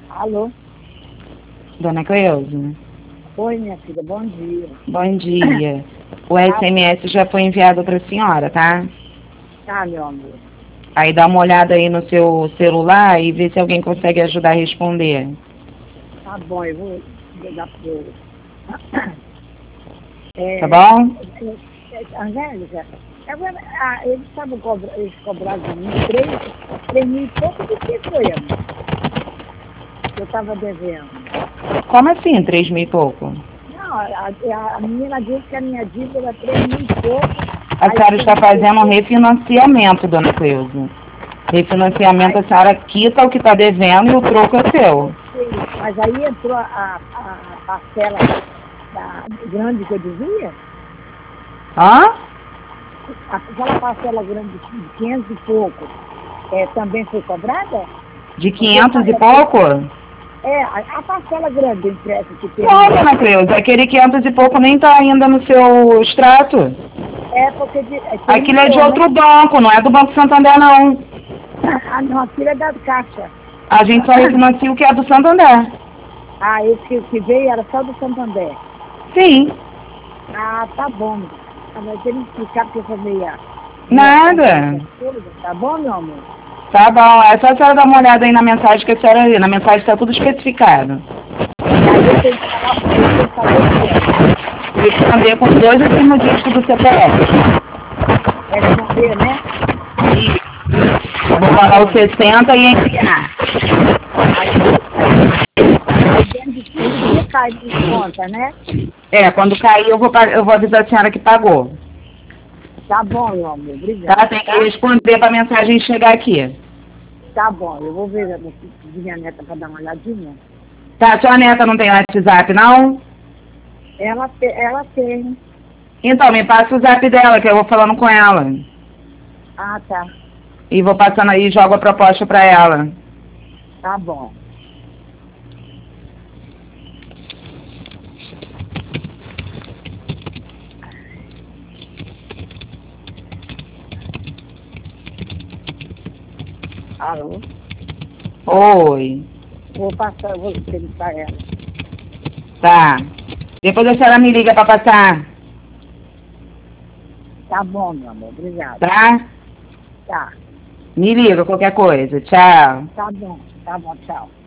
Alô? Dona Cleusa? Oi, minha filha, bom dia. Bom dia. O SMS já foi enviado para a senhora, tá? Tá, meu amor. Aí dá uma olhada aí no seu celular e vê se alguém consegue ajudar a responder. Tá bom, eu vou dar pro... Tá bom? Angélica, eles cobraram de mim 3 mil e pouco, do que foi, amor? Eu estava devendo. Como assim, 3 mil e pouco? Não, a menina disse que a minha dívida era 3 mil e pouco. A senhora está fazendo um refinanciamento, Dona Cleusa. Refinanciamento, a senhora quita o que está devendo e o troco é seu. Mas aí entrou a parcela grande que eu devia? Hã? Aquela parcela grande de 500 e pouco também foi cobrada? De 500 e pouco? A parcela grande do empréstimo que teve. Não, Dona Cleusa, aquele 500 e pouco nem está ainda no seu extrato. Porque... Aquilo é de outro banco, não é do Banco Santander, não. Ah, não, aquilo é da Caixa. A gente só refinancia o que é do Santander. Ah, esse que veio era só do Santander. Sim. Ah, tá bom. Mas ele explicar porque foi meia... Nada. Tá bom, meu amor? Tá bom, é só a senhora dar uma olhada aí na mensagem que a senhora lê. Na mensagem está tudo especificado. Aí eu tenho que falar para você saber o que é. Responder com os 2 últimos dígitos do CPF. Responder, né? Eu vou falar os 60 e enviar. Aí dentro de 15 dias cai de conta, né? Quando cair eu vou avisar a senhora que pagou. Tá bom, meu amor. Obrigada. Tá? Tem que responder para a mensagem chegar aqui. Tá bom, eu vou ver, vou pedir minha neta para dar uma olhadinha. Tá, sua neta não tem WhatsApp, não? Ela tem. Então, me passa o zap dela, que eu vou falando com ela. Ah, tá. E vou passando aí e jogo a proposta para ela. Tá bom. Alô? Oi. Vou perguntar ela. Tá. Depois a senhora me liga para passar. Tá bom, meu amor. Obrigada. Tá? Tá. Me liga qualquer coisa. Tchau. Tá bom, tchau.